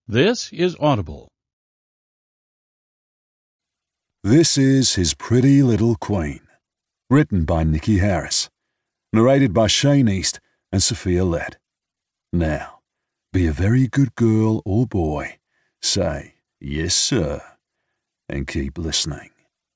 This is Audible. This is His Pretty Little Queen, written by Nikki Harris, narrated by Shane East and Sophia Lett. Now, be a very good girl or boy, say, "Yes, sir," and keep listening.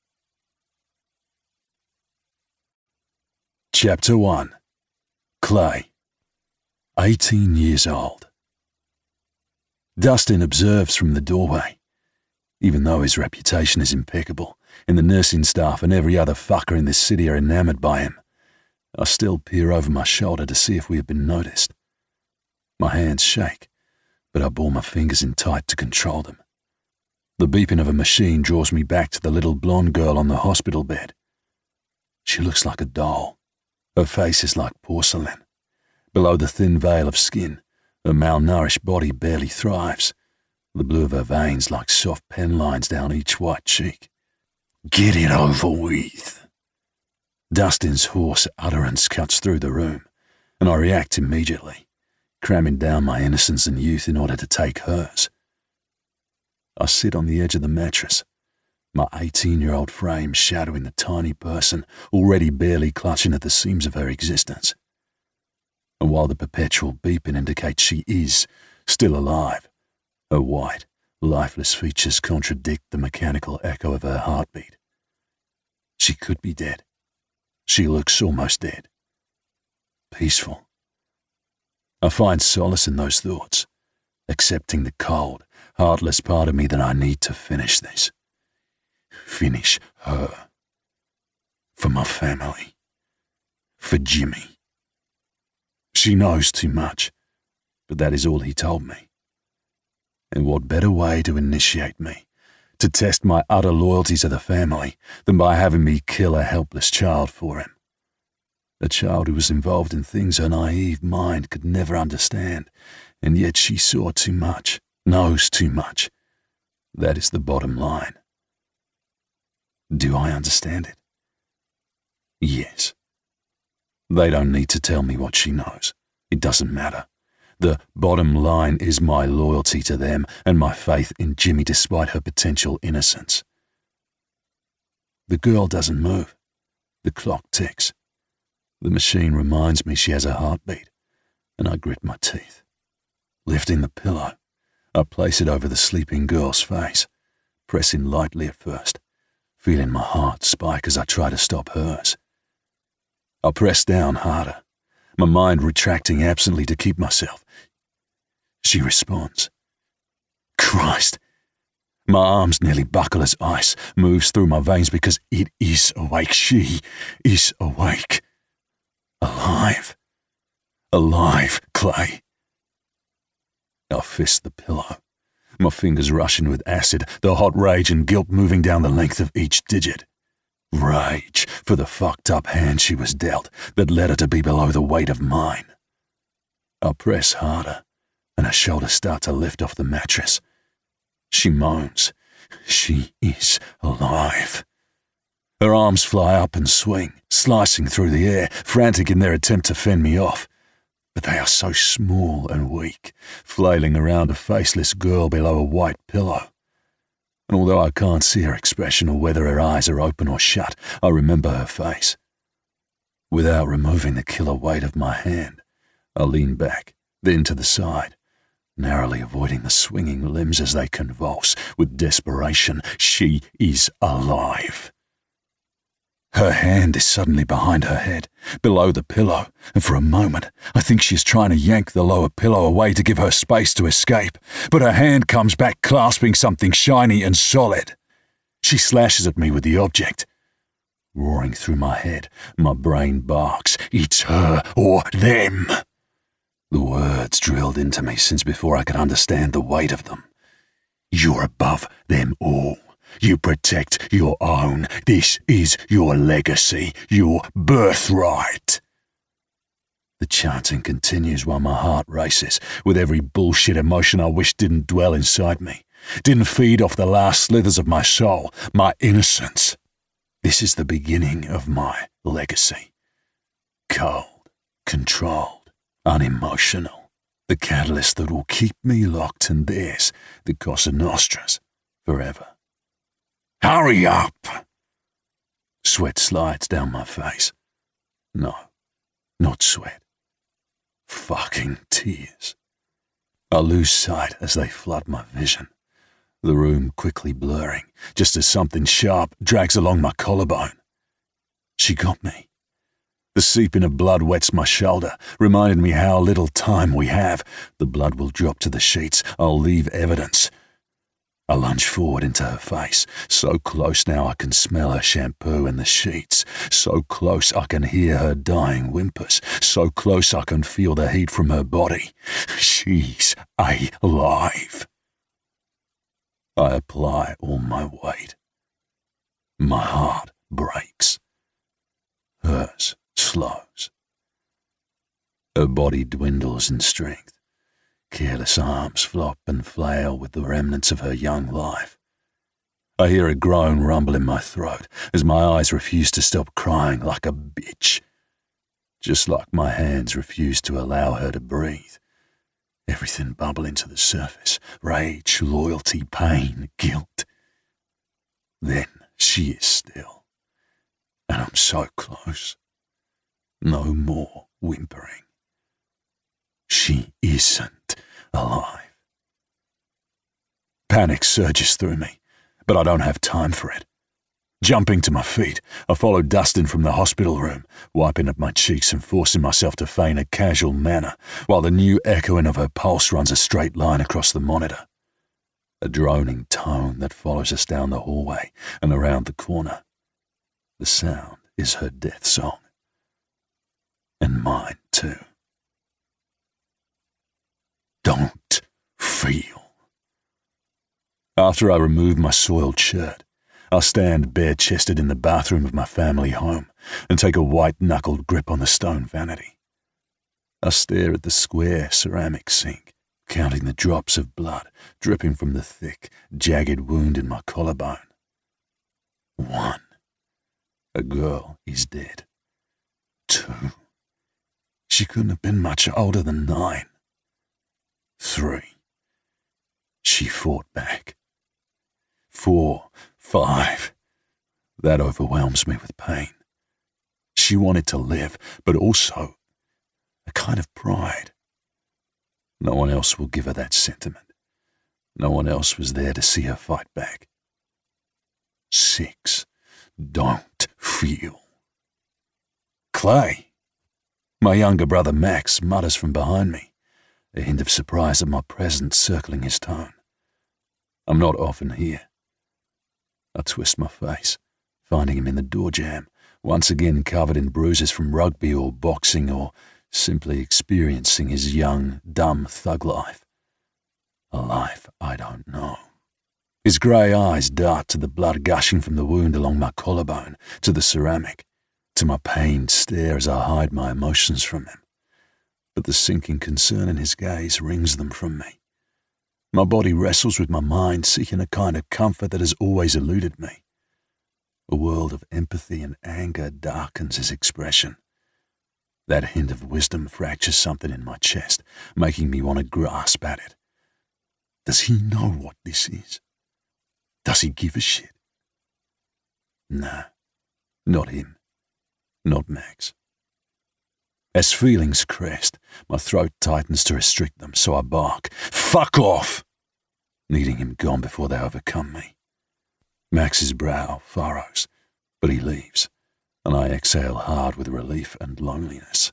Chapter 1. Clay, 18 years old. Dustin observes from the doorway. Even though his reputation is impeccable, and the nursing staff and every other fucker in this city are enamored by him, I still peer over my shoulder to see if we have been noticed. My hands shake, but I ball my fingers in tight to control them. The beeping of a machine draws me back to the little blonde girl on the hospital bed. She looks like a doll. Her face is like porcelain. Below the thin veil of skin, her malnourished body barely thrives. The blue of her veins like soft pen lines down each white cheek. "Get it over with." Dustin's hoarse utterance cuts through the room, and I react immediately, cramming down my innocence and youth in order to take hers. I sit on the edge of the mattress, my 18-year-old frame shadowing the tiny person already barely clutching at the seams of her existence. And while the perpetual beeping indicates she is still alive, her white, lifeless features contradict the mechanical echo of her heartbeat. She could be dead. She looks almost dead. Peaceful. I find solace in those thoughts, accepting the cold, heartless part of me that I need to finish this. Finish her. For my family. For Jimmy. She knows too much, but that is all he told me. And what better way to initiate me, to test my utter loyalty to the family, than by having me kill a helpless child for him? A child who was involved in things her naive mind could never understand, and yet she saw too much, knows too much. That is the bottom line. Do I understand it? Yes. They don't need to tell me what she knows. It doesn't matter. The bottom line is my loyalty to them and my faith in Jimmy despite her potential innocence. The girl doesn't move. The clock ticks. The machine reminds me she has a heartbeat, and I grit my teeth. Lifting the pillow, I place it over the sleeping girl's face, pressing lightly at first, feeling my heart spike as I try to stop hers. I press down harder, my mind retracting absently to keep myself. She responds. Christ! My arms nearly buckle as ice moves through my veins because it is awake. She is awake. Alive. Alive, Clay. I fist the pillow, my fingers rushing with acid, the hot rage and guilt moving down the length of each digit. Rage for the fucked up hand she was dealt that led her to be below the weight of mine. I press harder, and her shoulders start to lift off the mattress. She moans. She is alive. Her arms fly up and swing, slicing through the air, frantic in their attempt to fend me off. But they are so small and weak, flailing around a faceless girl below a white pillow. And although I can't see her expression or whether her eyes are open or shut, I remember her face. Without removing the killer weight of my hand, I lean back, then to the side, narrowly avoiding the swinging limbs as they convulse with desperation. She is alive. Her hand is suddenly behind her head, below the pillow, and for a moment I think she is trying to yank the lower pillow away to give her space to escape, but her hand comes back clasping something shiny and solid. She slashes at me with the object. Roaring through my head, my brain barks, "It's her or them!" The words drilled into me since before I could understand the weight of them. You're above them all. You protect your own. This is your legacy, your birthright. The chanting continues while my heart races with every bullshit emotion I wish didn't dwell inside me, didn't feed off the last slithers of my soul, my innocence. This is the beginning of my legacy. Cold, controlled, unemotional. The catalyst that will keep me locked in theirs, the Cosa Nostras, forever. Hurry up! Sweat slides down my face. No, not sweat. Fucking tears. I lose sight as they flood my vision, the room quickly blurring, just as something sharp drags along my collarbone. She got me. The seeping of blood wets my shoulder, reminding me how little time we have. The blood will drop to the sheets. I'll leave evidence. I lunge forward into her face, so close now I can smell her shampoo and the sheets, so close I can hear her dying whimpers, so close I can feel the heat from her body. She's alive. I apply all my weight. My heart breaks. Hers slows. Her body dwindles in strength. Careless arms flop and flail with the remnants of her young life. I hear a groan rumble in my throat as my eyes refuse to stop crying like a bitch. Just like my hands refuse to allow her to breathe. Everything bubbling to the surface. Rage, loyalty, pain, guilt. Then she is still. And I'm so close. No more whimpering. She isn't alive. Panic surges through me, but I don't have time for it. Jumping to my feet, I follow Dustin from the hospital room, wiping at my cheeks and forcing myself to feign a casual manner, while the new echoing of her pulse runs a straight line across the monitor. A droning tone that follows us down the hallway and around the corner. The sound is her death song. And mine too. Don't feel. After I remove my soiled shirt, I stand bare-chested in the bathroom of my family home and take a white-knuckled grip on the stone vanity. I stare at the square ceramic sink, counting the drops of blood dripping from the thick, jagged wound in my collarbone. 1. A girl is dead. 2. She couldn't have been much older than 9. 3. She fought back. 4, 5. That overwhelms me with pain. She wanted to live, but also a kind of pride. No one else will give her that sentiment. No one else was there to see her fight back. 6. Don't feel. Clay. My younger brother Max mutters from behind me, a hint of surprise at my presence circling his tone. I'm not often here. I twist my face, finding him in the door jamb, once again covered in bruises from rugby or boxing or simply experiencing his young, dumb thug life. A life I don't know. His grey eyes dart to the blood gushing from the wound along my collarbone, to the ceramic, to my pained stare as I hide my emotions from him. But the sinking concern in his gaze wrings them from me. My body wrestles with my mind, seeking a kind of comfort that has always eluded me. A world of empathy and anger darkens his expression. That hint of wisdom fractures something in my chest, making me want to grasp at it. Does he know what this is? Does he give a shit? Nah, not him. Not Max. As feelings crest, my throat tightens to restrict them, so I bark, "Fuck off!" needing him gone before they overcome me. Max's brow furrows, but he leaves, and I exhale hard with relief and loneliness.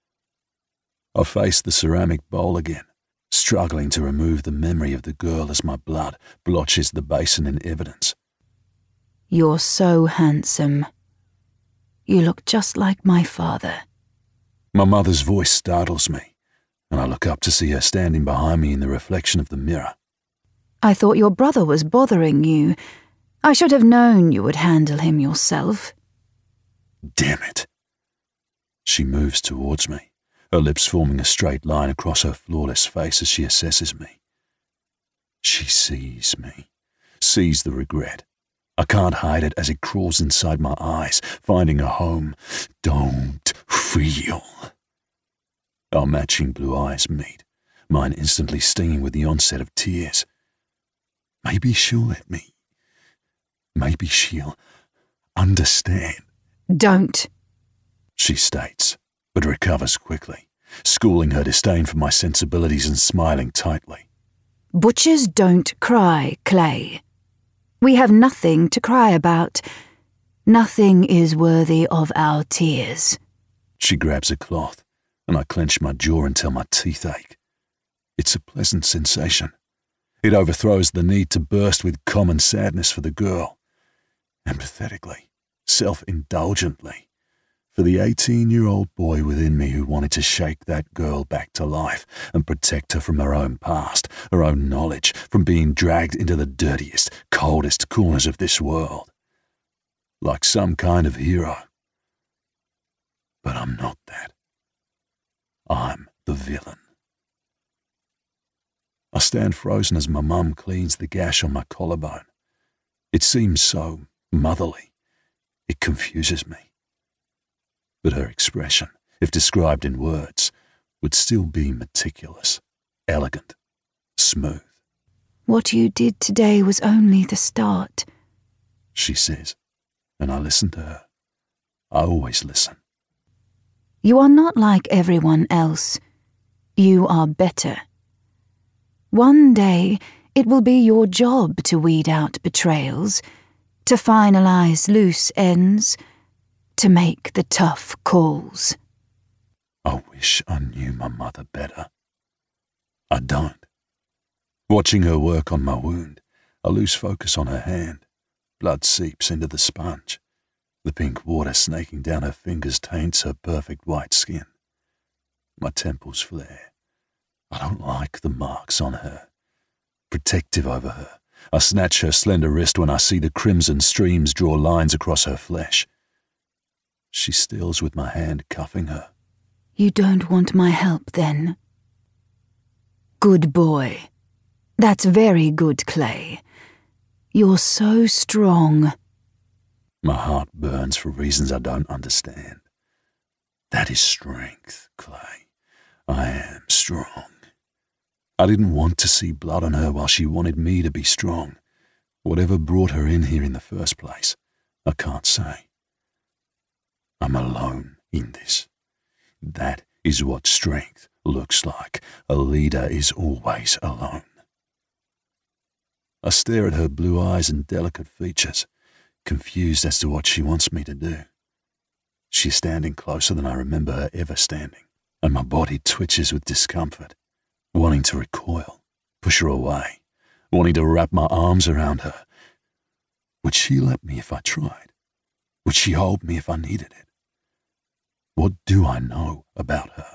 I face the ceramic bowl again, struggling to remove the memory of the girl as my blood blotches the basin in evidence. "You're so handsome. You look just like my father." My mother's voice startles me, and I look up to see her standing behind me in the reflection of the mirror. "I thought your brother was bothering you. I should have known you would handle him yourself." Damn it. She moves towards me, her lips forming a straight line across her flawless face as she assesses me. She sees me, sees the regret. I can't hide it as it crawls inside my eyes, finding a home. Don't feel. Our matching blue eyes meet, mine instantly stinging with the onset of tears. Maybe she'll let me. Maybe she'll understand. Don't, She states, but recovers quickly, schooling her disdain for my sensibilities and smiling tightly. Butchers don't cry, Clay. We have nothing to cry about. Nothing is worthy of our tears. She grabs a cloth, and I clench my jaw until my teeth ache. It's a pleasant sensation. It overthrows the need to burst with common sadness for the girl. Empathetically, self-indulgently, for the 18-year-old boy within me who wanted to shake that girl back to life and protect her from her own past, her own knowledge, from being dragged into the dirtiest, coldest corners of this world. Like some kind of hero. But I'm not that. I'm the villain. I stand frozen as my mum cleans the gash on my collarbone. It seems so motherly. It confuses me. But her expression, if described in words, would still be meticulous, elegant, smooth. What you did today was only the start, She says, and I listen to her. I always listen. You are not like everyone else. You are better. One day, it will be your job to weed out betrayals, to finalize loose ends, to make the tough calls. I wish I knew my mother better. I don't. Watching her work on my wound, I lose focus on her hand. Blood seeps into the sponge. The pink water snaking down her fingers taints her perfect white skin. My temples flare. I don't like the marks on her. Protective over her, I snatch her slender wrist when I see the crimson streams draw lines across her flesh. She stills with my hand cuffing her. You don't want my help, then? Good boy. That's very good, Clay. You're so strong. My heart burns for reasons I don't understand. That is strength, Clay. I am strong. I didn't want to see blood on her while she wanted me to be strong. Whatever brought her in here in the first place, I can't say. I'm alone in this. That is what strength looks like. A leader is always alone. I stare at her blue eyes and delicate features, confused as to what she wants me to do. She's standing closer than I remember her ever standing, and my body twitches with discomfort, wanting to recoil, push her away, wanting to wrap my arms around her. Would she let me if I tried? Would she hold me if I needed it? What do I know about her?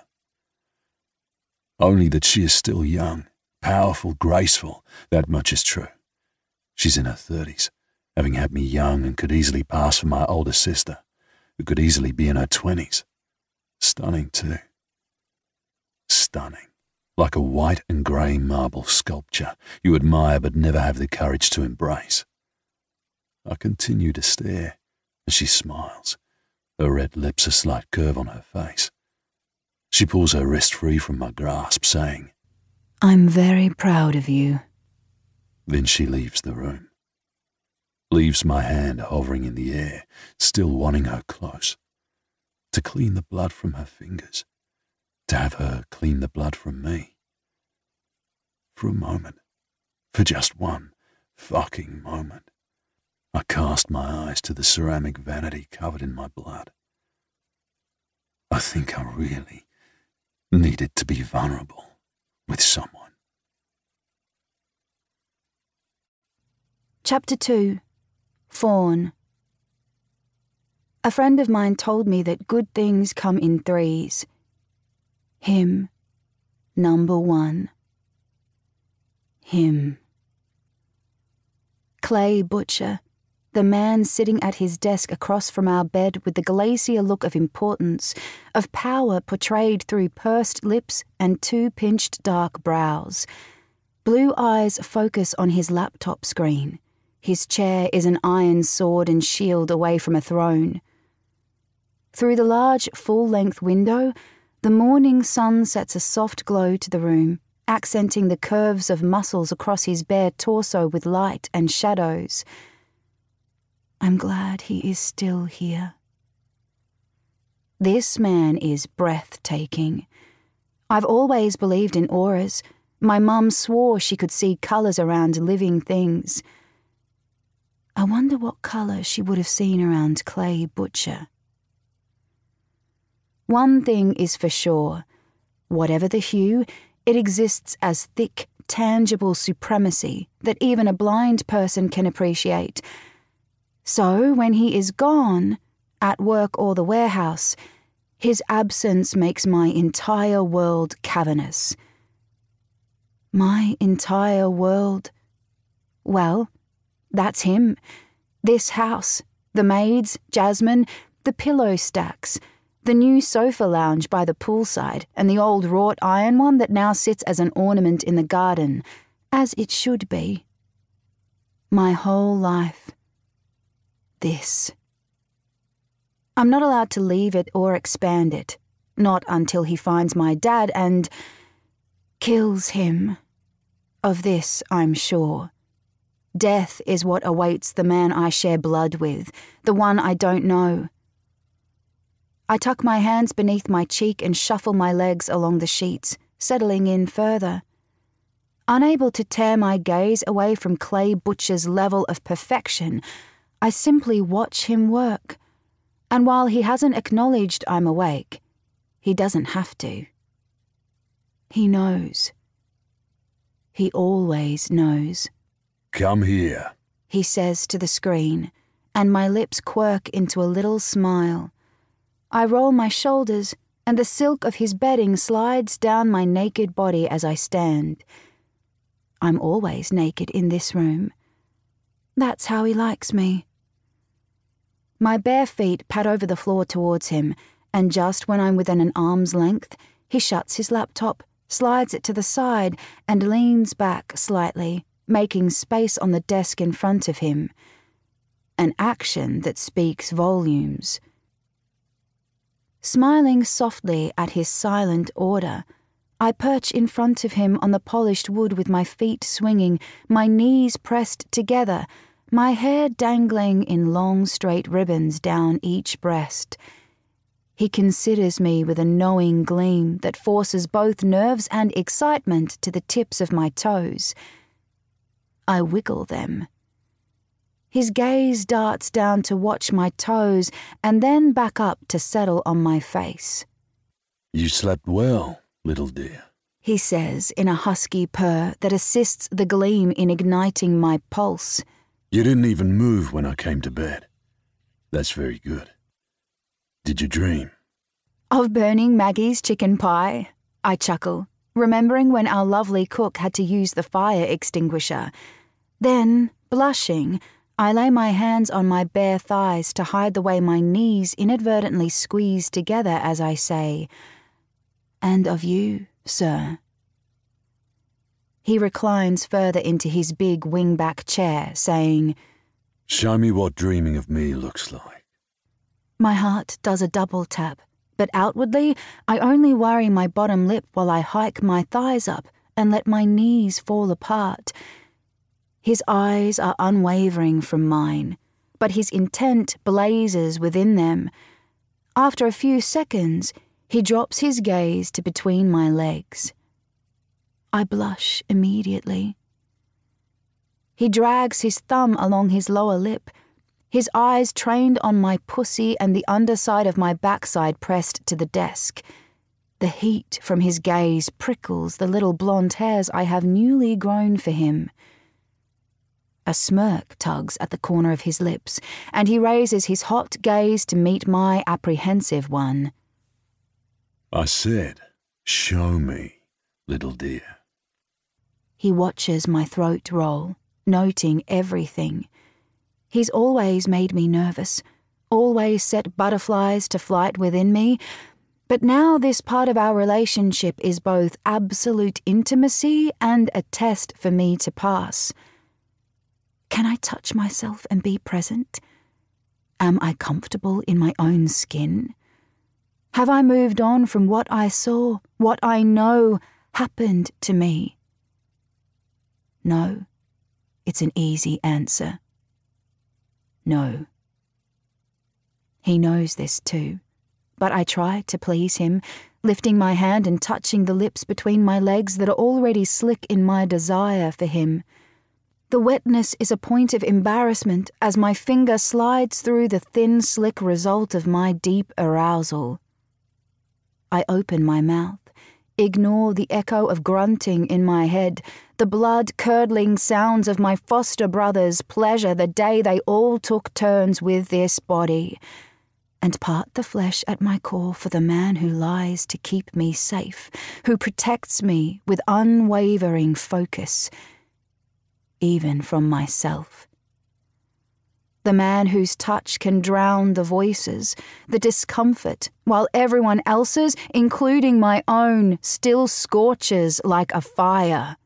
Only that she is still young, powerful, graceful. That much is true. She's in her 30s, having had me young and could easily pass for my older sister, who could easily be in her 20s. Stunning, too. Stunning. Like a white and grey marble sculpture you admire but never have the courage to embrace. I continue to stare as she smiles, her red lips a slight curve on her face. She pulls her wrist free from my grasp, saying, I'm very proud of you. Then she leaves the room. Leaves my hand hovering in the air, still wanting her close. To clean the blood from her fingers. To have her clean the blood from me. For a moment, for just one fucking moment, I cast my eyes to the ceramic vanity covered in my blood. I think I really needed to be vulnerable with someone. Chapter 2. Fawn. A friend of mine told me that good things come in threes. Him, number one. Him. Clay Butcher, the man sitting at his desk across from our bed with the glacier look of importance, of power portrayed through pursed lips and two pinched dark brows. Blue eyes focus on his laptop screen. His chair is an iron sword and shield away from a throne. Through the large, full-length window, the morning sun sets a soft glow to the room, accenting the curves of muscles across his bare torso with light and shadows. I'm glad he is still here. This man is breathtaking. I've always believed in auras. My mum swore she could see colours around living things. I wonder what colour she would have seen around Clay Butcher. One thing is for sure. Whatever the hue, it exists as thick, tangible supremacy that even a blind person can appreciate. So when he is gone, at work or the warehouse, his absence makes my entire world cavernous. My entire world? Well, that's him. This house, the maids, Jasmine, the pillow stacks, the new sofa lounge by the poolside, and the old wrought iron one that now sits as an ornament in the garden, as it should be. My whole life. This. I'm not allowed to leave it or expand it, not until he finds my dad and kills him. Of this I'm sure. Death is what awaits the man I share blood with, the one I don't know. I tuck my hands beneath my cheek and shuffle my legs along the sheets, settling in further. Unable to tear my gaze away from Clay Butcher's level of perfection, I simply watch him work. And while he hasn't acknowledged I'm awake, he doesn't have to. He knows. He always knows. Come here, he says to the screen, and my lips quirk into a little smile. I roll my shoulders, and the silk of his bedding slides down my naked body as I stand. I'm always naked in this room. That's how he likes me. My bare feet pat over the floor towards him, and just when I'm within an arm's length, he shuts his laptop, slides it to the side, and leans back slightly, making space on the desk in front of him. An action that speaks volumes. Smiling softly at his silent order, I perch in front of him on the polished wood with my feet swinging, my knees pressed together, my hair dangling in long straight ribbons down each breast. He considers me with a knowing gleam that forces both nerves and excitement to the tips of my toes. I wiggle them. His gaze darts down to watch my toes and then back up to settle on my face. You slept well, little dear, he says in a husky purr that assists the gleam in igniting my pulse. You didn't even move when I came to bed. That's very good. Did you dream? Of burning Maggie's chicken pie, I chuckle, remembering when our lovely cook had to use the fire extinguisher. Then, blushing, I lay my hands on my bare thighs to hide the way my knees inadvertently squeeze together as I say, "And of you, sir." He reclines further into his big wingback chair, saying, Show me what dreaming of me looks like. My heart does a double tap, but outwardly I only worry my bottom lip while I hike my thighs up and let my knees fall apart. His eyes are unwavering from mine, but his intent blazes within them. After a few seconds, he drops his gaze to between my legs. I blush immediately. He drags his thumb along his lower lip, his eyes trained on my pussy and the underside of my backside pressed to the desk. The heat from his gaze prickles the little blonde hairs I have newly grown for him. A smirk tugs at the corner of his lips, and he raises his hot gaze to meet my apprehensive one. I said, show me, little dear. He watches my throat roll, noting everything. He's always made me nervous, always set butterflies to flight within me, but now this part of our relationship is both absolute intimacy and a test for me to pass. Can I touch myself and be present? Am I comfortable in my own skin? Have I moved on from what I saw, what I know, happened to me? No, it's an easy answer. No. He knows this too, but I try to please him, lifting my hand and touching the lips between my legs that are already slick in my desire for him. The wetness is a point of embarrassment as my finger slides through the thin, slick result of my deep arousal. I open my mouth, ignore the echo of grunting in my head, the blood-curdling sounds of my foster brother's pleasure the day they all took turns with this body, and part the flesh at my core for the man who lies to keep me safe, who protects me with unwavering focus, even from myself. The man whose touch can drown the voices, the discomfort, while everyone else's, including my own, still scorches like a fire.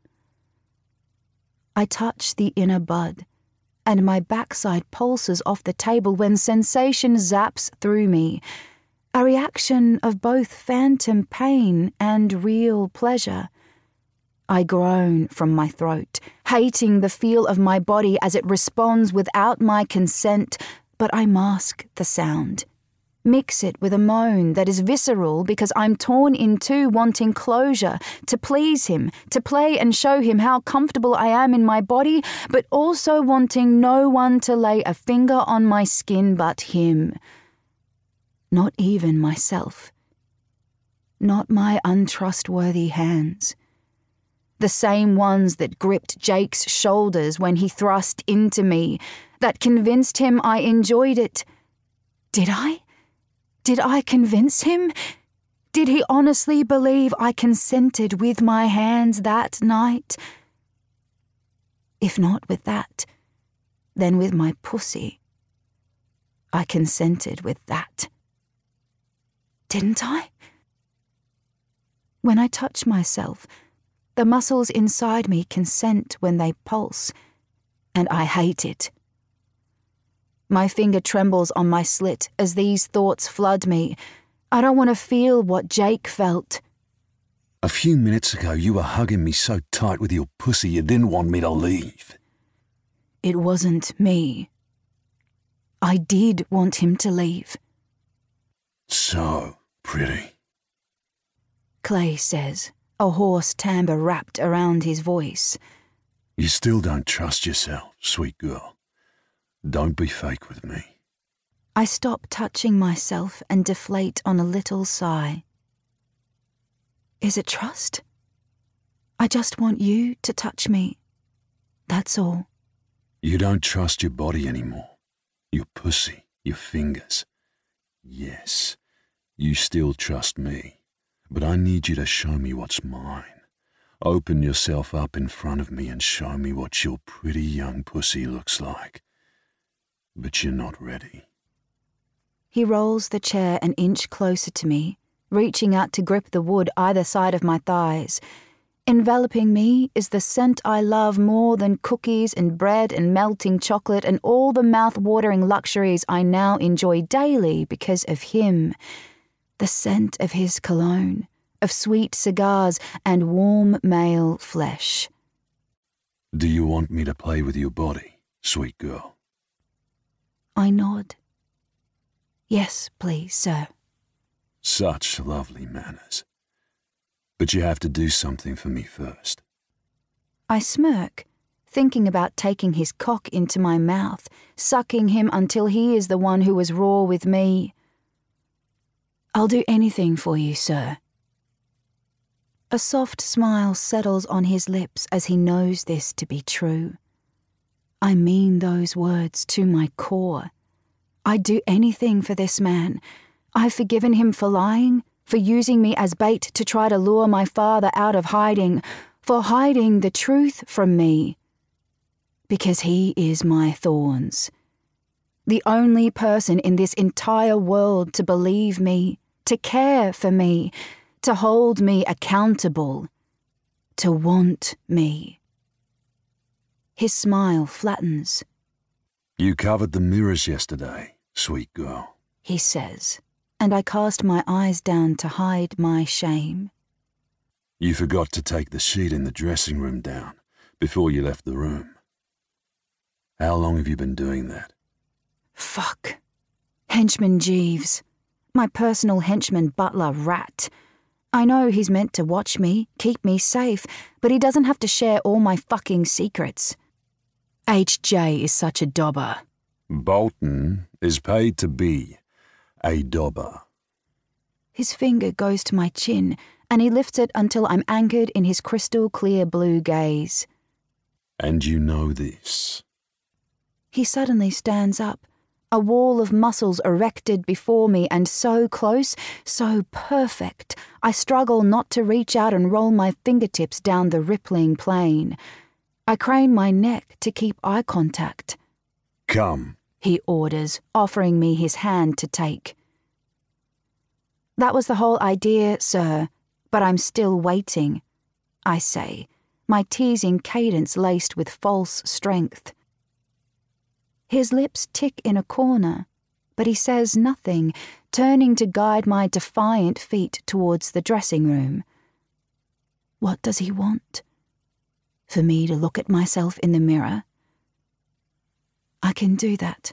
I touch the inner bud, and my backside pulses off the table when sensation zaps through me, a reaction of both phantom pain and real pleasure. I groan from my throat, hating the feel of my body as it responds without my consent, but I mask the sound, mix it with a moan that is visceral because I'm torn in two wanting closure, to please him, to play and show him how comfortable I am in my body, but also wanting no one to lay a finger on my skin but him. Not even myself. Not my untrustworthy hands. The same ones that gripped Jake's shoulders when he thrust into me, that convinced him I enjoyed it. Did I? Did I convince him? Did he honestly believe I consented with my hands that night? If not with that, then with my pussy. I consented with that. Didn't I? When I touch myself, the muscles inside me consent when they pulse, and I hate it. My finger trembles on my slit as these thoughts flood me. I don't want to feel what Jake felt. A few minutes ago you were hugging me so tight with your pussy you didn't want me to leave. It wasn't me. I did want him to leave. So pretty, Clay says, a hoarse timbre wrapped around his voice. You still don't trust yourself, sweet girl. Don't be fake with me. I stop touching myself and deflate on a little sigh. Is it trust? I just want you to touch me. That's all. You don't trust your body anymore. Your pussy, your fingers. Yes, you still trust me. But I need you to show me what's mine. Open yourself up in front of me and show me what your pretty young pussy looks like. But you're not ready. He rolls the chair an inch closer to me, reaching out to grip the wood either side of my thighs. Enveloping me is the scent I love more than cookies and bread and melting chocolate and all the mouth-watering luxuries I now enjoy daily because of him. The scent of his cologne, of sweet cigars and warm male flesh. Do you want me to play with your body, sweet girl? I nod. Yes, please, sir. Such lovely manners. But you have to do something for me first. I smirk, thinking about taking his cock into my mouth, sucking him until he is the one who was raw with me. I'll do anything for you, sir. A soft smile settles on his lips as he knows this to be true. I mean those words to my core. I'd do anything for this man. I've forgiven him for lying, for using me as bait to try to lure my father out of hiding, for hiding the truth from me. Because he is my thorns. The only person in this entire world to believe me, to care for me, to hold me accountable, to want me. His smile flattens. You covered the mirrors yesterday, sweet girl, he says, and I cast my eyes down to hide my shame. You forgot to take the sheet in the dressing room down before you left the room. How long have you been doing that? Fuck. Henchman Jeeves. My personal henchman butler rat. I know he's meant to watch me, keep me safe, but he doesn't have to share all my fucking secrets. HJ is such a dobber. Bolton is paid to be a dobber. His finger goes to my chin, and he lifts it until I'm anchored in his crystal clear blue gaze. And you know this. He suddenly stands up, a wall of muscles erected before me, and so close, so perfect, I struggle not to reach out and roll my fingertips down the rippling plane. I crane my neck to keep eye contact. Come, he orders, offering me his hand to take. That was the whole idea, sir, but I'm still waiting, I say, my teasing cadence laced with false strength. His lips tick in a corner, but he says nothing, turning to guide my defiant feet towards the dressing room. What does he want? For me to look at myself in the mirror? I can do that.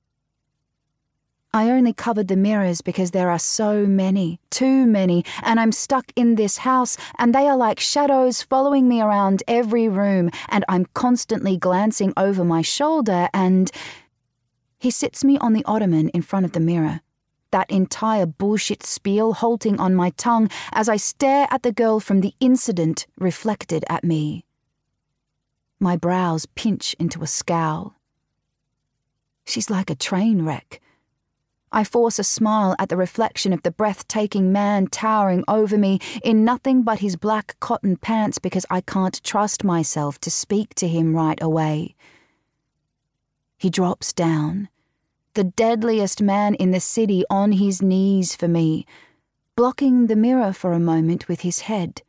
I only covered the mirrors because there are so many, too many, and I'm stuck in this house, and they are like shadows following me around every room, and I'm constantly glancing over my shoulder, and... He sits me on the ottoman in front of the mirror, that entire bullshit spiel halting on my tongue as I stare at the girl from the incident reflected at me. My brows pinch into a scowl. She's like a train wreck. I force a smile at the reflection of the breathtaking man towering over me in nothing but his black cotton pants because I can't trust myself to speak to him right away. He drops down, the deadliest man in the city on his knees for me, blocking the mirror for a moment with his head.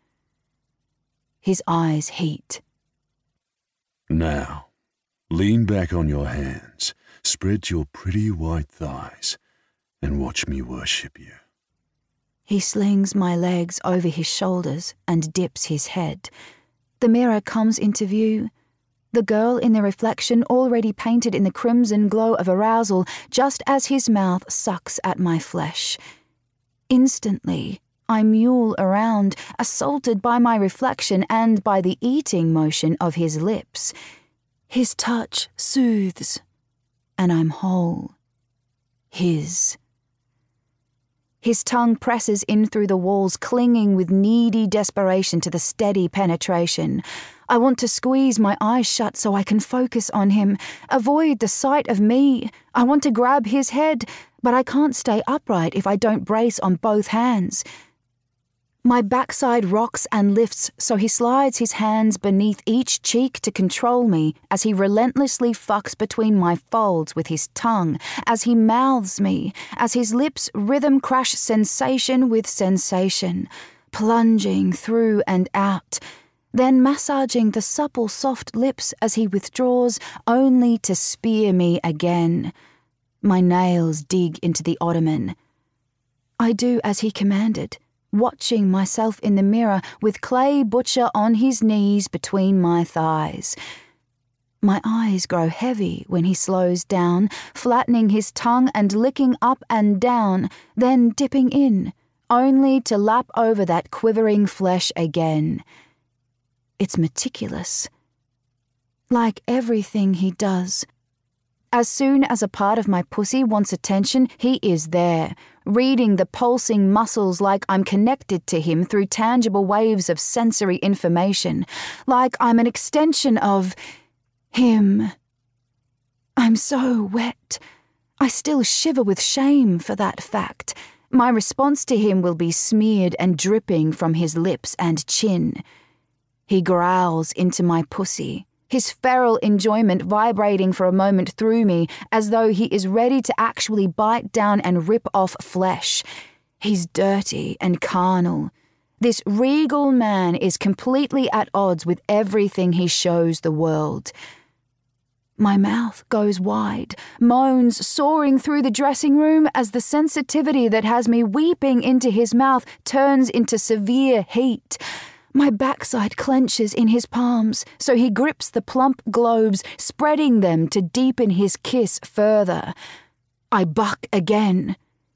His eyes heat. Now, lean back on your hands, spread your pretty white thighs, and watch me worship you. He slings my legs over his shoulders and dips his head. The mirror comes into view. The girl in the reflection already painted in the crimson glow of arousal just as his mouth sucks at my flesh. Instantly, I mule around, assaulted by my reflection and by the eating motion of his lips. His touch soothes, and I'm whole. His tongue presses in through the walls, clinging with needy desperation to the steady penetration. I want to squeeze my eyes shut so I can focus on him, avoid the sight of me. I want to grab his head, but I can't stay upright if I don't brace on both hands. My backside rocks and lifts, so he slides his hands beneath each cheek to control me as he relentlessly fucks between my folds with his tongue, as he mouths me, as his lips rhythm crash sensation with sensation, plunging through and out, then massaging the supple soft lips as he withdraws only to spear me again. My nails dig into the ottoman. I do as he commanded, watching myself in the mirror with Clay Butcher on his knees between my thighs. My eyes grow heavy when he slows down, flattening his tongue and licking up and down, then dipping in, only to lap over that quivering flesh again. It's meticulous. Like everything he does. As soon as a part of my pussy wants attention, he is there, reading the pulsing muscles like I'm connected to him through tangible waves of sensory information, like I'm an extension of him. I'm so wet. I still shiver with shame for that fact. My response to him will be smeared and dripping from his lips and chin. He growls into my pussy, his feral enjoyment vibrating for a moment through me as though he is ready to actually bite down and rip off flesh. He's dirty and carnal. This regal man is completely at odds with everything he shows the world. My mouth goes wide, moans soaring through the dressing room as the sensitivity that has me weeping into his mouth turns into severe heat. My backside clenches in his palms, so he grips the plump globes, spreading them to deepen his kiss further. I buck again.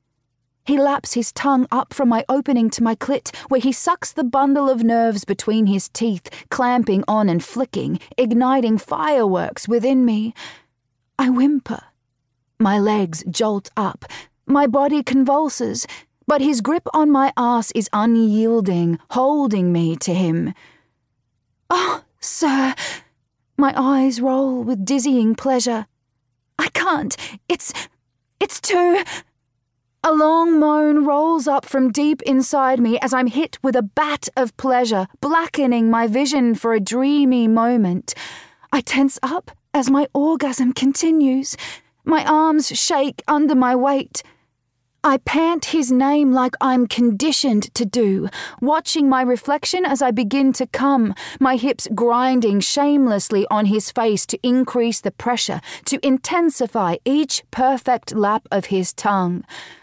He laps his tongue up from my opening to my clit, where he sucks the bundle of nerves between his teeth, clamping on and flicking, igniting fireworks within me. I whimper. My legs jolt up. My body convulses, but his grip on my arse is unyielding, holding me to him. "Oh, sir." My eyes roll with dizzying pleasure. "I can't. It's too..." A long moan rolls up from deep inside me as I'm hit with a bat of pleasure, blackening my vision for a dreamy moment. I tense up as my orgasm continues. My arms shake under my weight. I pant his name like I'm conditioned to do, watching my reflection as I begin to come, my hips grinding shamelessly on his face to increase the pressure, to intensify each perfect lap of his tongue.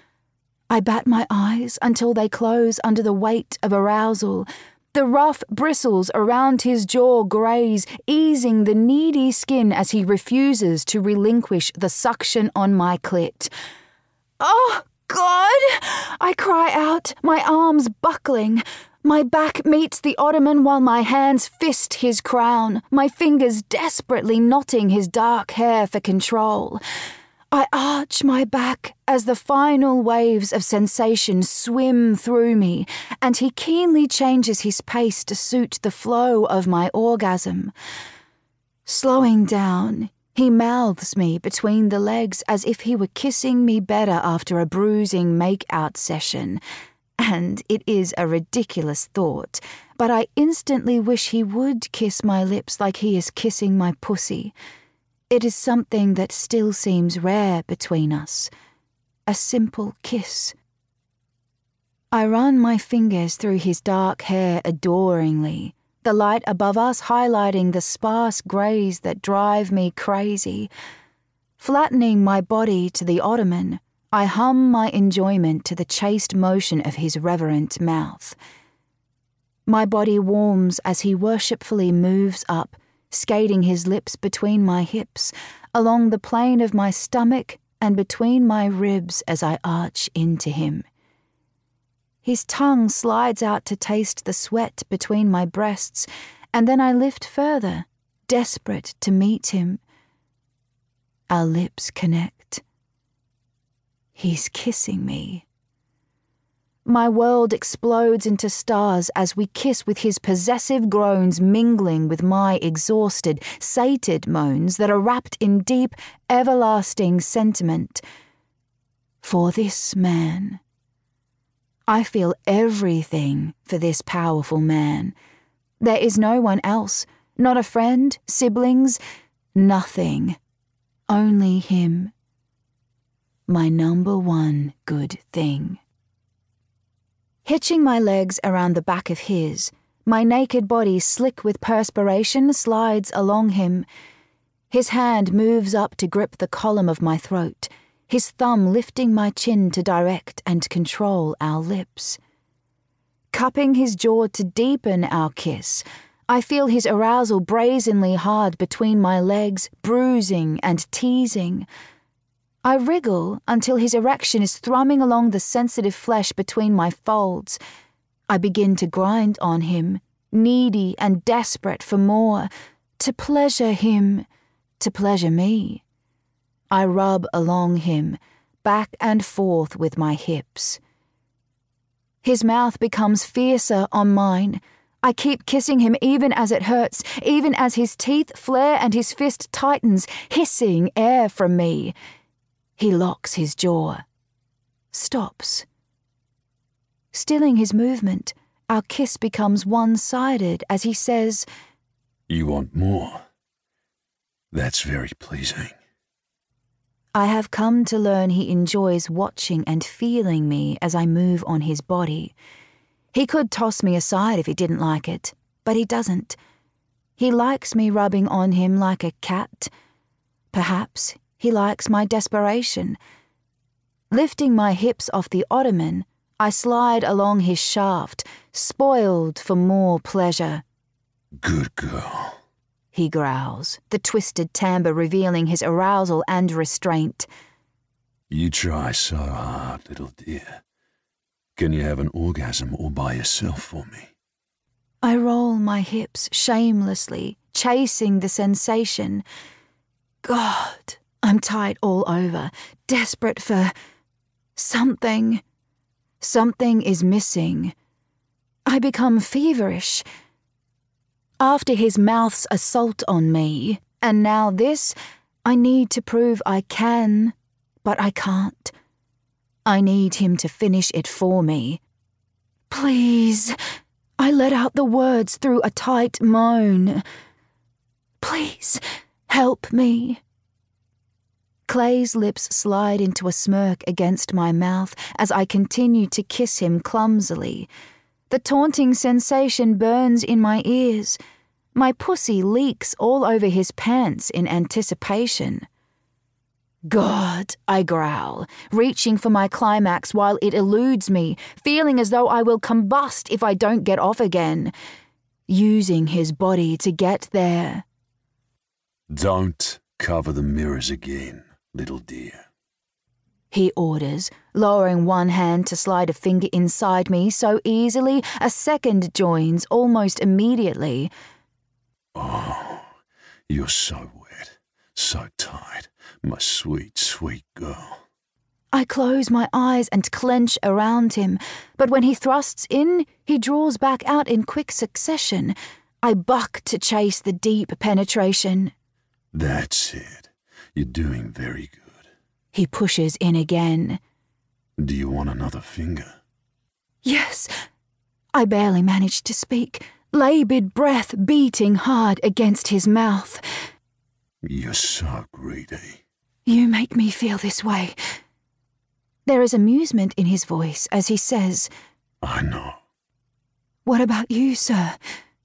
I bat my eyes until they close under the weight of arousal. The rough bristles around his jaw graze, easing the needy skin as he refuses to relinquish the suction on my clit. "Oh, God!" I cry out, my arms buckling. My back meets the ottoman while my hands fist his crown, my fingers desperately knotting his dark hair for control. I arch my back as the final waves of sensation swim through me, and he keenly changes his pace to suit the flow of my orgasm. Slowing down, he mouths me between the legs as if he were kissing me better after a bruising make-out session. And it is a ridiculous thought, but I instantly wish he would kiss my lips like he is kissing my pussy. It is something that still seems rare between us. A simple kiss. I run my fingers through his dark hair adoringly, the light above us highlighting the sparse greys that drive me crazy. Flattening my body to the ottoman, I hum my enjoyment to the chaste motion of his reverent mouth. My body warms as he worshipfully moves up, skating his lips between my hips, along the plane of my stomach and between my ribs as I arch into him. His tongue slides out to taste the sweat between my breasts, and then I lift further, desperate to meet him. Our lips connect. He's kissing me. My world explodes into stars as we kiss, with his possessive groans mingling with my exhausted, sated moans that are wrapped in deep, everlasting sentiment. For this man. I feel everything for this powerful man. There is no one else, not a friend, siblings, nothing. Only him. My number one good thing. Hitching my legs around the back of his, my naked body slick with perspiration slides along him. His hand moves up to grip the column of my throat, his thumb lifting my chin to direct and control our lips. Cupping his jaw to deepen our kiss, I feel his arousal brazenly hard between my legs, bruising and teasing. I wriggle until his erection is thrumming along the sensitive flesh between my folds. I begin to grind on him, needy and desperate for more, to pleasure him, to pleasure me. I rub along him, back and forth with my hips. His mouth becomes fiercer on mine. I keep kissing him even as it hurts, even as his teeth flare and his fist tightens, hissing air from me. He locks his jaw. Stops. Stilling his movement, our kiss becomes one-sided as he says, "You want more? That's very pleasing." I have come to learn he enjoys watching and feeling me as I move on his body. He could toss me aside if he didn't like it, but he doesn't. He likes me rubbing on him like a cat. Perhaps he likes my desperation. Lifting my hips off the ottoman, I slide along his shaft, spoiled for more pleasure. Good girl, he growls, the twisted timbre revealing his arousal and restraint. You try so hard, little dear. Can you have an orgasm all by yourself for me? I roll my hips shamelessly, chasing the sensation. God, I'm tight all over, desperate for something. Something is missing. I become feverish. After his mouth's assault on me, and now this, I need to prove I can, but I can't. I need him to finish it for me. Please. I let out the words through a tight moan. Please, help me. Clay's lips slide into a smirk against my mouth as I continue to kiss him clumsily. The taunting sensation burns in my ears. My pussy leaks all over his pants in anticipation. God, I growl, reaching for my climax while it eludes me, feeling as though I will combust if I don't get off again, using his body to get there. Don't cover the mirrors again, little dear, he orders, lowering one hand to slide a finger inside me so easily a second joins almost immediately. Oh, you're so wet, so tight, my sweet, sweet girl. I close my eyes and clench around him, but when he thrusts in, he draws back out in quick succession. I buck to chase the deep penetration. That's it. You're doing very good. He pushes in again. Do you want another finger? Yes. I barely manage to speak, laboured breath beating hard against his mouth. You're so greedy. You make me feel this way. There is amusement in his voice as he says, I know. What about you, sir?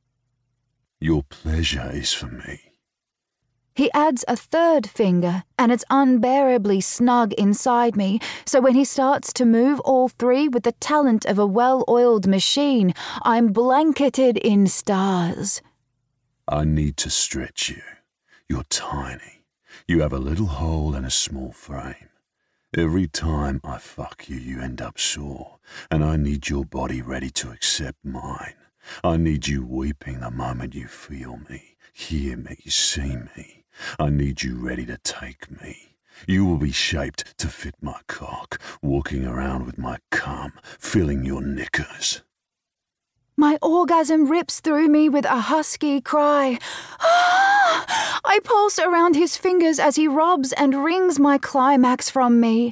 Your pleasure is for me. He adds a third finger, and it's unbearably snug inside me, so when he starts to move all three with the talent of a well-oiled machine, I'm blanketed in stars. I need to stretch you. You're tiny. You have a little hole and a small frame. Every time I fuck you, you end up sore, and I need your body ready to accept mine. I need you weeping the moment you feel me, hear me, see me. I need you ready to take me. You will be shaped to fit my cock, walking around with my cum, filling your knickers. My orgasm rips through me with a husky cry. Ah! I pulse around his fingers as he robs and wrings my climax from me.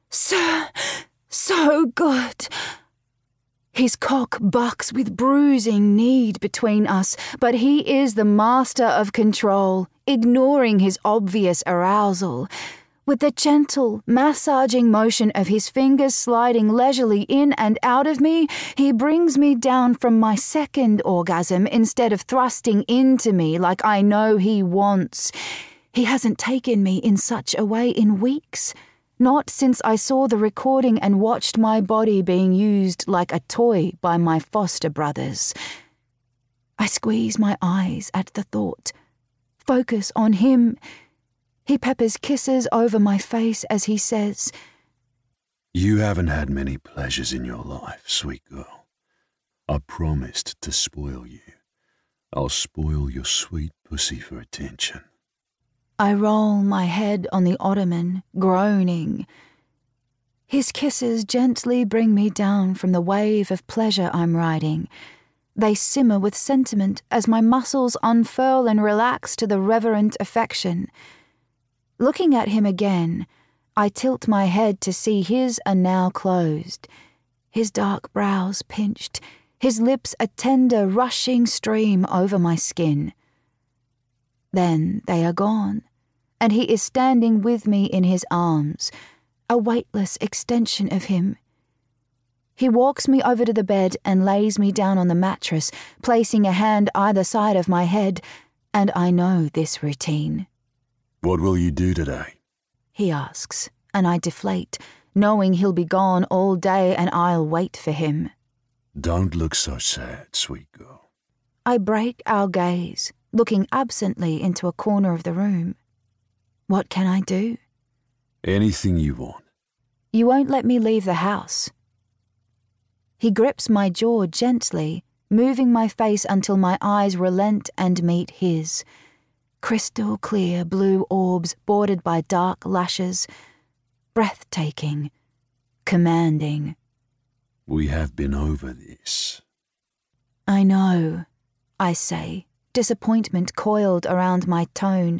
So good. His cock bucks with bruising need between us, but he is the master of control, ignoring his obvious arousal. With the gentle, massaging motion of his fingers sliding leisurely in and out of me, he brings me down from my second orgasm instead of thrusting into me like I know he wants. He hasn't taken me in such a way in weeks. Not since I saw the recording and watched my body being used like a toy by my foster brothers. I squeeze my eyes at the thought. Focus on him. He peppers kisses over my face as he says, You haven't had many pleasures in your life, sweet girl. I promised to spoil you. I'll spoil your sweet pussy for attention. I roll my head on the ottoman, groaning. His kisses gently bring me down from the wave of pleasure I'm riding. They simmer with sentiment as my muscles unfurl and relax to the reverent affection. Looking at him again, I tilt my head to see his are now closed, his dark brows pinched, his lips a tender, rushing stream over my skin. Then they are gone, and he is standing with me in his arms, a weightless extension of him. He walks me over to the bed and lays me down on the mattress, placing a hand either side of my head, and I know this routine. What will you do today? He asks, and I deflate, knowing he'll be gone all day and I'll wait for him. Don't look so sad, sweet girl. I break our gaze, looking absently into a corner of the room. What can I do? Anything you want. You won't let me leave the house. He grips my jaw gently, moving my face until my eyes relent and meet his. Crystal clear blue orbs bordered by dark lashes. Breathtaking. Commanding. We have been over this. I know, I say, disappointment coiled around my tone.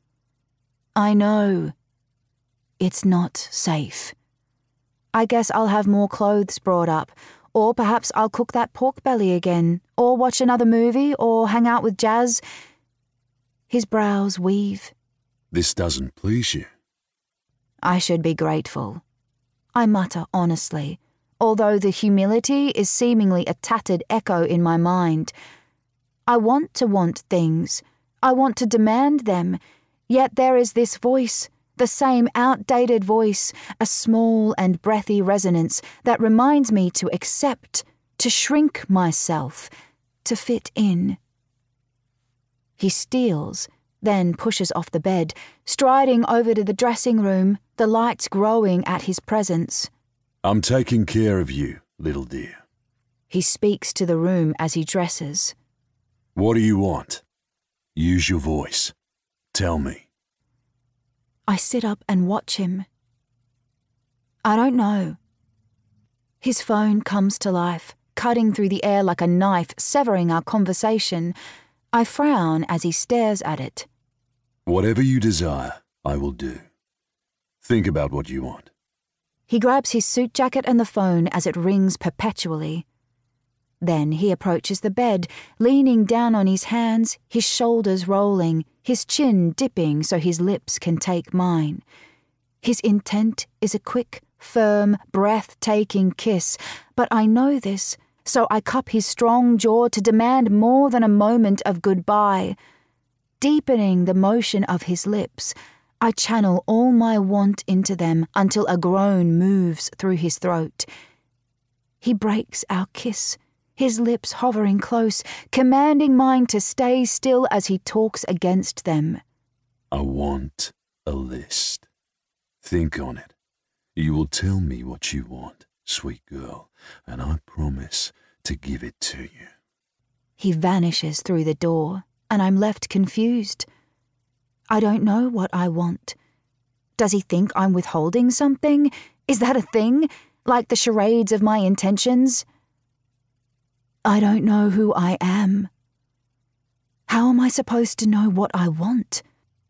I know. It's not safe. I guess I'll have more clothes brought up, or perhaps I'll cook that pork belly again, or watch another movie, or hang out with Jazz. His brows weave. This doesn't please you. I should be grateful. I mutter honestly, although the humility is seemingly a tattered echo in my mind. I want to want things. I want to demand them. Yet there is this voice, the same outdated voice, a small and breathy resonance that reminds me to accept, to shrink myself, to fit in. He steals, then pushes off the bed, striding over to the dressing room, the lights growing at his presence. I'm taking care of you, little dear. He speaks to the room as he dresses. What do you want? Use your voice. Tell me. I sit up and watch him. I don't know. His phone comes to life, cutting through the air like a knife, severing our conversation. I frown as he stares at it. Whatever you desire, I will do. Think about what you want. He grabs his suit jacket and the phone as it rings perpetually. Then he approaches the bed, leaning down on his hands, his shoulders rolling, his chin dipping so his lips can take mine. His intent is a quick, firm, breathtaking kiss, but I know this, so I cup his strong jaw to demand more than a moment of goodbye. Deepening the motion of his lips, I channel all my want into them until a groan moves through his throat. He breaks our kiss, his lips hovering close, commanding mine to stay still as he talks against them. I want a list. Think on it. You will tell me what you want, sweet girl, and I promise to give it to you. He vanishes through the door, and I'm left confused. I don't know what I want. Does he think I'm withholding something? Is that a thing? Like the charades of my intentions? I don't know who I am. How am I supposed to know what I want?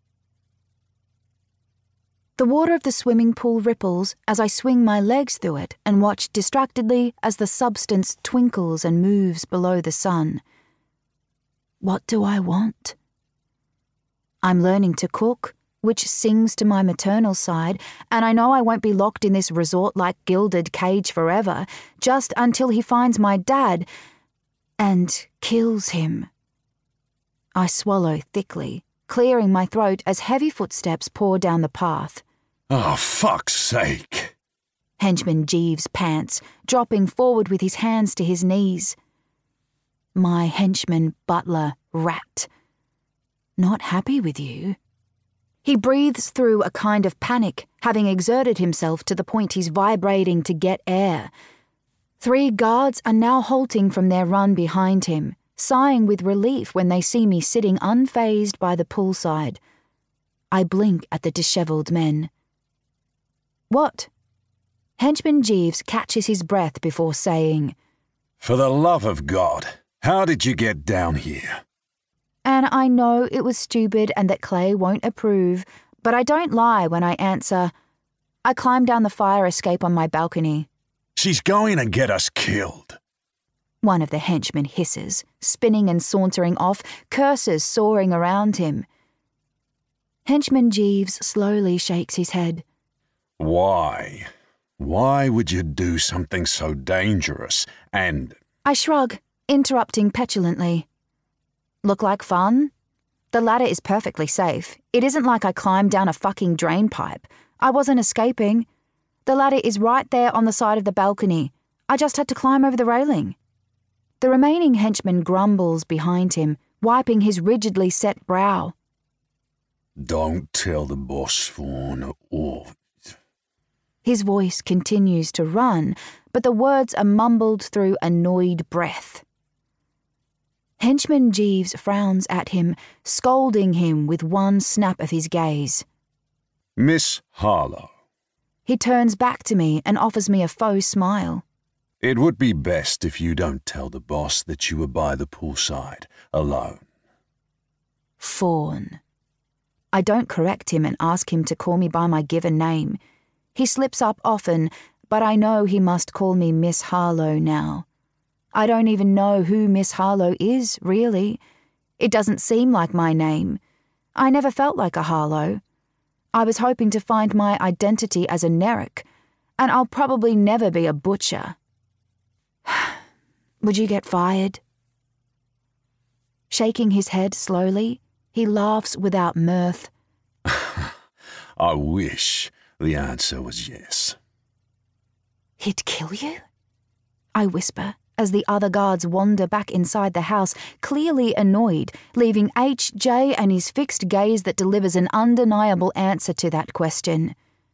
The water of the swimming pool ripples as I swing my legs through it and watch distractedly as the substance twinkles and moves below the sun. What do I want? I'm learning to cook, which sings to my maternal side, and I know I won't be locked in this resort-like gilded cage forever, just until he finds my dad and kills him. I swallow thickly, clearing my throat as heavy footsteps pour down the path. Oh, fuck's sake! Henchman Jeeves pants, dropping forward with his hands to his knees. My henchman butler rat. Not happy with you? He breathes through a kind of panic, having exerted himself to the point he's vibrating to get air. 3 guards are now halting from their run behind him, sighing with relief when they see me sitting unfazed by the poolside. I blink at the dishevelled men. What? Henchman Jeeves catches his breath before saying, For the love of God, how did you get down here? And I know it was stupid and that Clay won't approve, but I don't lie when I answer, I climbed down the fire escape on my balcony. She's going to get us killed. One of the henchmen hisses, spinning and sauntering off, curses soaring around him. Henchman Jeeves slowly shakes his head. Why? Why would you do something so dangerous and... I shrug, interrupting petulantly. Look like fun? The ladder is perfectly safe. It isn't like I climbed down a fucking drain pipe. I wasn't escaping. The ladder is right there on the side of the balcony. I just had to climb over the railing. The remaining henchman grumbles behind him, wiping his rigidly set brow. Don't tell the boss, Fawn, or... His voice continues to run, but the words are mumbled through annoyed breath. Henchman Jeeves frowns at him, scolding him with one snap of his gaze. Miss Harlow. He turns back to me and offers me a faux smile. It would be best if you don't tell the boss that you were by the poolside, alone. Fawn. I don't correct him and ask him to call me by my given name. He slips up often, but I know he must call me Miss Harlow now. I don't even know who Miss Harlow is, really. It doesn't seem like my name. I never felt like a Harlow. I was hoping to find my identity as a Nerrick, and I'll probably never be a butcher. Would you get fired? Shaking his head slowly, he laughs without mirth. I wish the answer was yes. He'd kill you? I whisper as the other guards wander back inside the house, clearly annoyed, leaving H.J. and his fixed gaze that delivers an undeniable answer to that question.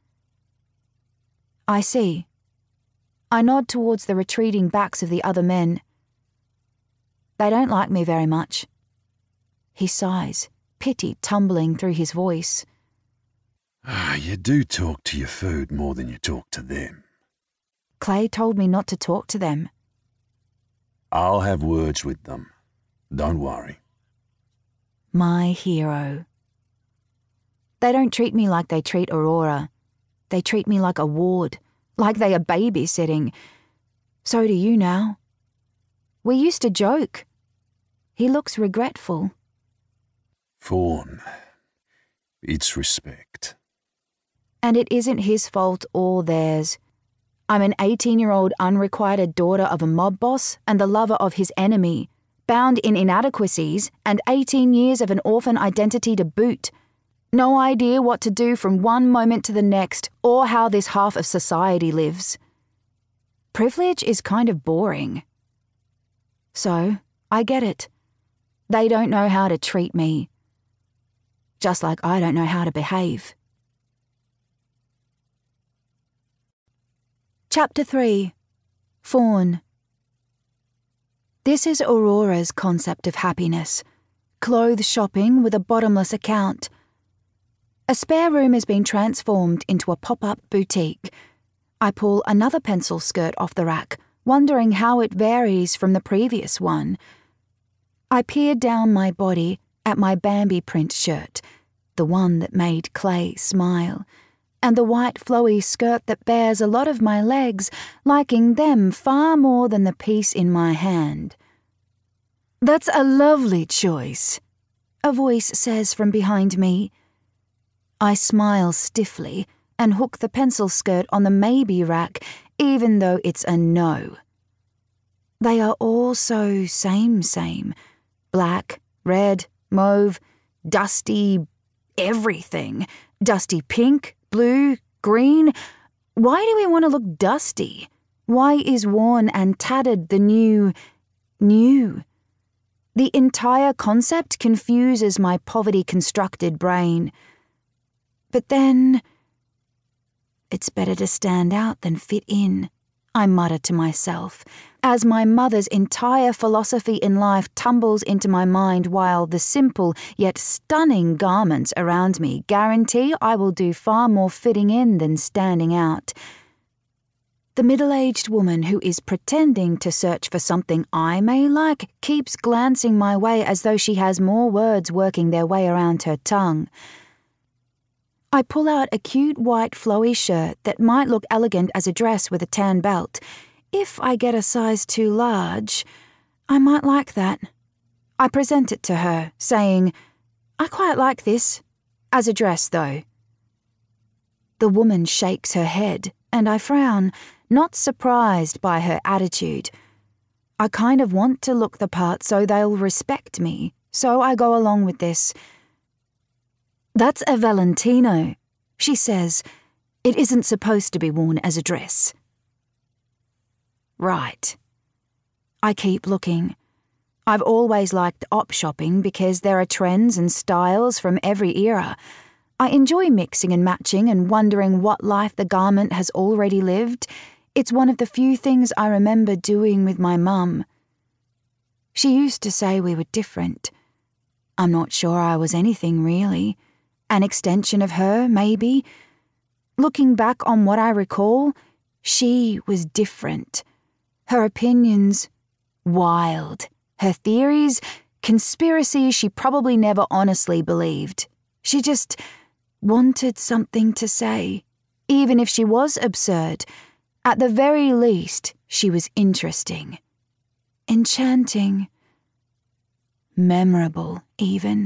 I see. I nod towards the retreating backs of the other men. They don't like me very much. He sighs, pity tumbling through his voice. You do talk to your food more than you talk to them. Clay told me not to talk to them. I'll have words with them. Don't worry. My hero. They don't treat me like they treat Aurora. They treat me like a ward, like they are babysitting. So do you now. We used to joke. He looks regretful. Fawn, it's respect. And it isn't his fault or theirs. I'm an 18-year-old unrequited daughter of a mob boss and the lover of his enemy, bound in inadequacies and 18 years of an orphan identity to boot. No idea what to do from one moment to the next or how this half of society lives. Privilege is kind of boring. So, I get it. They don't know how to treat me. Just like I don't know how to behave. Chapter 3. Fawn. This is Aurora's concept of happiness. Clothes shopping with a bottomless account. A spare room has been transformed into a pop-up boutique. I pull another pencil skirt off the rack, wondering how it varies from the previous one. I peer down my body at my Bambi print shirt, the one that made Clay smile, and the white flowy skirt that bears a lot of my legs, liking them far more than the piece in my hand. "That's a lovely choice," a voice says from behind me. I smile stiffly and hook the pencil skirt on the maybe rack, even though it's a no. They are all so same. Black, red, mauve, dusty, everything. Dusty pink, blue, green. Why do we want to look dusty? Why is worn and tattered the new? The entire concept confuses my poverty-constructed brain. But then, it's better to stand out than fit in, I mutter to myself, as my mother's entire philosophy in life tumbles into my mind while the simple yet stunning garments around me guarantee I will do far more fitting in than standing out. The middle-aged woman who is pretending to search for something I may like keeps glancing my way as though she has more words working their way around her tongue. I pull out a cute white flowy shirt that might look elegant as a dress with a tan belt. If I get a size too large, I might like that. I present it to her, saying, "I quite like this. As a dress, though." The woman shakes her head, and I frown, not surprised by her attitude. I kind of want to look the part so they'll respect me, so I go along with this. "That's a Valentino," she says. "It isn't supposed to be worn as a dress." Right. I keep looking. I've always liked op shopping because there are trends and styles from every era. I enjoy mixing and matching and wondering what life the garment has already lived. It's one of the few things I remember doing with my mum. She used to say we were different. I'm not sure I was anything really. An extension of her, maybe. Looking back on what I recall, she was different. Her opinions, wild. Her theories, conspiracies she probably never honestly believed. She just wanted something to say. Even if she was absurd, at the very least, she was interesting. Enchanting. Memorable, even.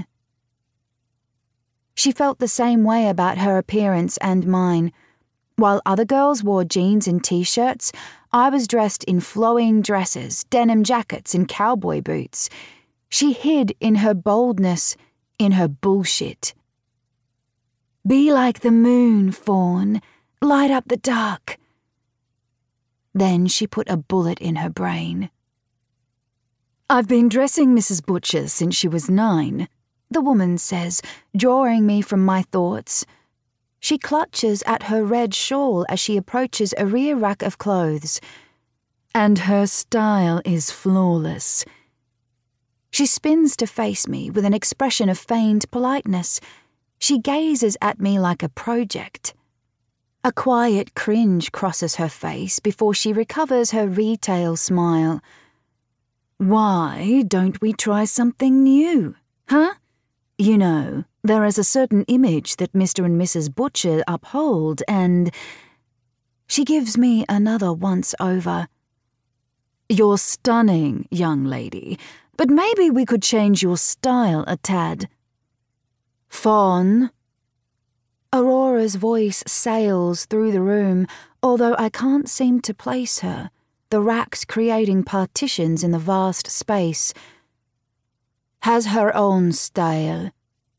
She felt the same way about her appearance and mine. While other girls wore jeans and t-shirts, I was dressed in flowing dresses, denim jackets, and cowboy boots. She hid in her boldness, in her bullshit. Be like the moon, Fawn. Light up the dark. Then she put a bullet in her brain. I've been dressing Mrs. Butcher since she was 9, the woman says, drawing me from my thoughts. She clutches at her red shawl as she approaches a rear rack of clothes. And her style is flawless. She spins to face me with an expression of feigned politeness. She gazes at me like a project. A quiet cringe crosses her face before she recovers her retail smile. Why don't we try something new, huh? You know, there is a certain image that Mr. and Mrs. Butcher uphold, and she gives me another once-over. You're stunning, young lady, but maybe we could change your style a tad. Fawn. Aurora's voice sails through the room, although I can't seem to place her, the racks creating partitions in the vast space. Has her own style.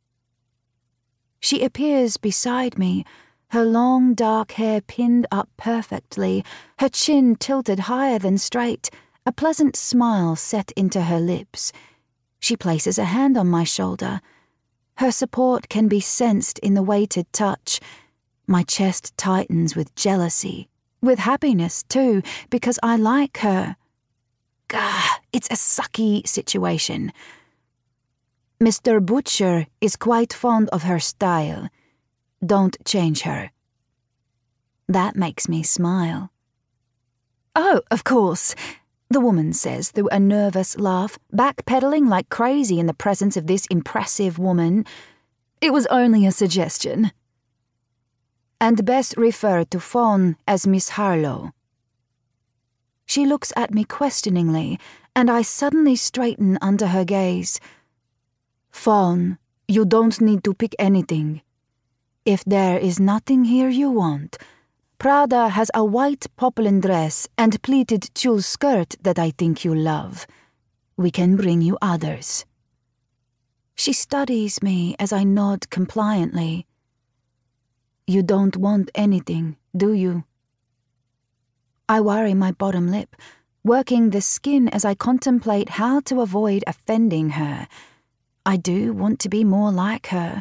She appears beside me, her long dark hair pinned up perfectly, her chin tilted higher than straight, a pleasant smile set into her lips. She places a hand on my shoulder. Her support can be sensed in the weighted touch. My chest tightens with jealousy, with happiness too, because I like her. Gah, it's a sucky situation. Mr. Butcher is quite fond of her style. Don't change her. That makes me smile. Oh, of course, the woman says through a nervous laugh, backpedaling like crazy in the presence of this impressive woman. It was only a suggestion. And best refer to Fawn as Miss Harlow. She looks at me questioningly, and I suddenly straighten under her gaze. Fawn, you don't need to pick anything. If there is nothing here you want, Prada has a white poplin dress and pleated tulle skirt that I think you love. We can bring you others. She studies me as I nod compliantly. You don't want anything, do you? I worry my bottom lip, working the skin as I contemplate how to avoid offending her. I do want to be more like her.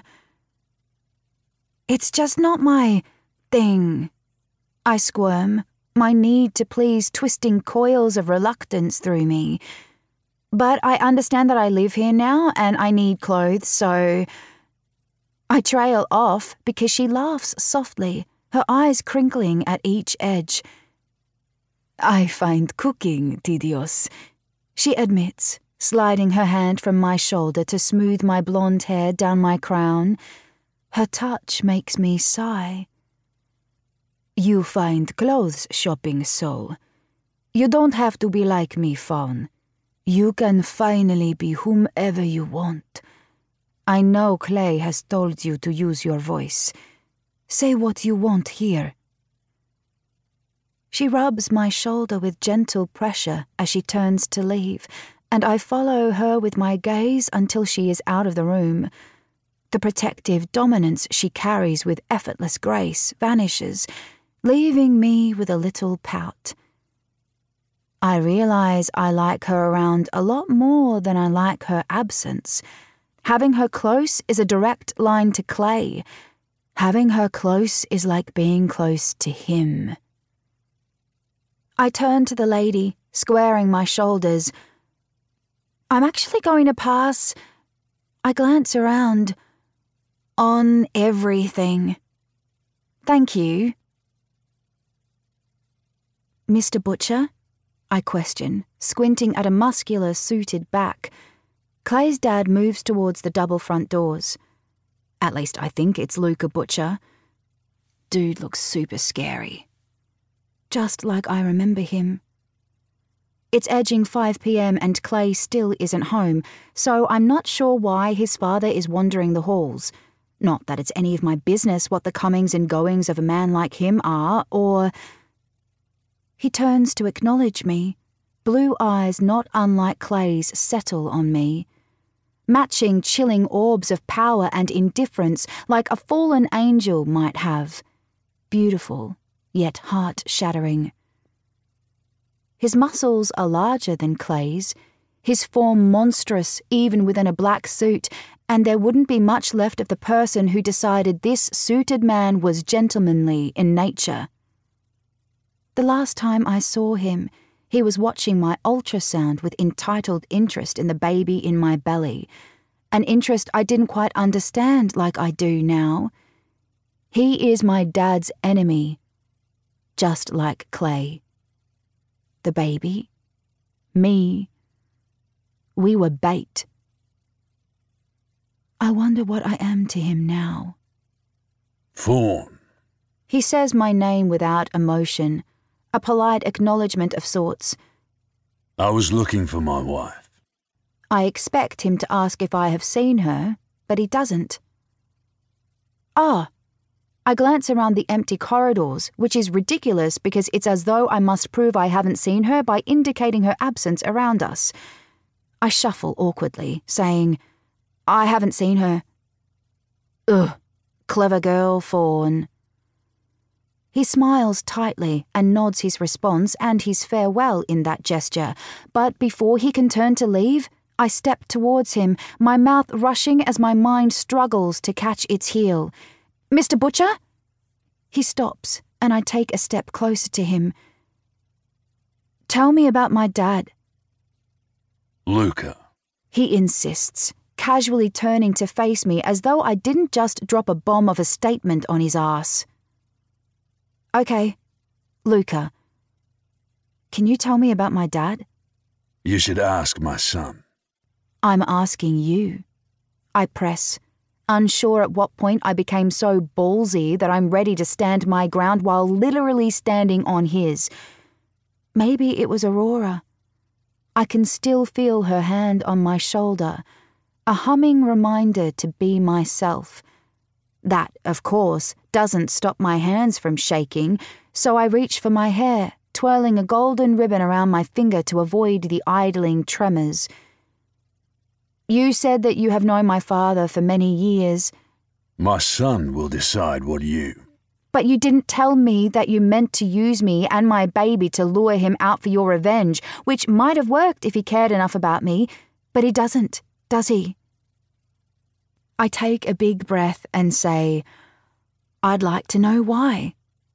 It's just not my thing. I squirm, my need to please twisting coils of reluctance through me. But I understand that I live here now and I need clothes, so I trail off because she laughs softly, her eyes crinkling at each edge. I find cooking tedious, she admits, sliding her hand from my shoulder to smooth my blonde hair down my crown. Her touch makes me sigh. You find clothes shopping so. You don't have to be like me, Fawn. You can finally be whomever you want. I know Clay has told you to use your voice. Say what you want here. She rubs my shoulder with gentle pressure as she turns to leave, and I follow her with my gaze until she is out of the room. The protective dominance she carries with effortless grace vanishes, leaving me with a little pout. I realise I like her around a lot more than I like her absence. Having her close is a direct line to Clay. Having her close is like being close to him. I turn to the lady, squaring my shoulders. I'm actually going to pass. I glance around. On everything. Thank you. Mr. Butcher? I question, squinting at a muscular, suited back. Clay's dad moves towards the double front doors. At least I think it's Luca Butcher. Dude looks super scary. Just like I remember him. It's edging 5 p.m. and Clay still isn't home, so I'm not sure why his father is wandering the halls. Not that it's any of my business what the comings and goings of a man like him are, or... He turns to acknowledge me. Blue eyes not unlike Clay's settle on me. Matching chilling orbs of power and indifference like a fallen angel might have. Beautiful, yet heart-shattering. His muscles are larger than Clay's, his form monstrous even within a black suit, and there wouldn't be much left of the person who decided this suited man was gentlemanly in nature. The last time I saw him, he was watching my ultrasound with entitled interest in the baby in my belly, an interest I didn't quite understand like I do now. He is my dad's enemy, just like Clay. The baby, me, we were bait. I wonder what I am to him now. Fawn. He says my name without emotion, a polite acknowledgement of sorts. I was looking for my wife. I expect him to ask if I have seen her, but he doesn't. Ah. I glance around the empty corridors, which is ridiculous because it's as though I must prove I haven't seen her by indicating her absence around us. I shuffle awkwardly, saying, I haven't seen her. Ugh, clever girl, Fawn. He smiles tightly and nods his response and his farewell in that gesture, but before he can turn to leave, I step towards him, my mouth rushing as my mind struggles to catch its heel. Mr. Butcher? He stops, and I take a step closer to him. Tell me about my dad. Luca. He insists, casually turning to face me as though I didn't just drop a bomb of a statement on his ass. Okay, Luca. Can you tell me about my dad? You should ask my son. I'm asking you. I press, unsure at what point I became so ballsy that I'm ready to stand my ground while literally standing on his. Maybe it was Aurora. I can still feel her hand on my shoulder, a humming reminder to be myself. That, of course, doesn't stop my hands from shaking, so I reach for my hair, twirling a golden ribbon around my finger to avoid the idling tremors. You said that you have known my father for many years. My son will decide what you... But you didn't tell me that you meant to use me and my baby to lure him out for your revenge, which might have worked if he cared enough about me, but he doesn't, does he? I take a big breath and say, I'd like to know why.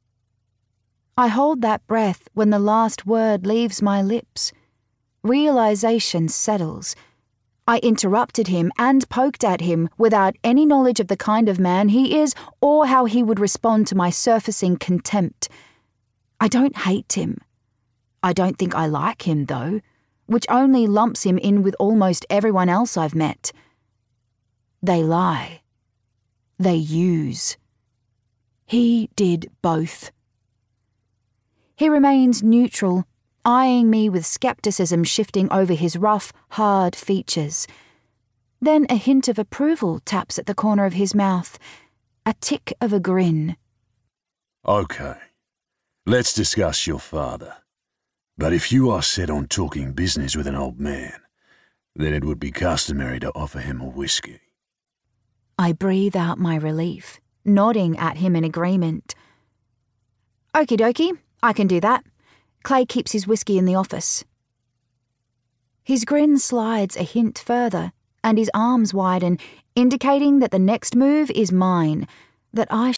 I hold that breath when the last word leaves my lips. Realization settles. I interrupted him and poked at him without any knowledge of the kind of man he is or how he would respond to my surfacing contempt. I don't hate him. I don't think I like him, though, which only lumps him in with almost everyone else I've met. They lie. They use. He did both. He remains neutral, eyeing me with skepticism shifting over his rough, hard features. Then a hint of approval taps at the corner of his mouth, a tick of a grin. Okay, let's discuss your father. But if you are set on talking business with an old man, then it would be customary to offer him a whiskey. I breathe out my relief, nodding at him in agreement. Okie dokie, I can do that. Clay keeps his whiskey in the office. His grin slides a hint further, and his arms widen, indicating that the next move is mine, that I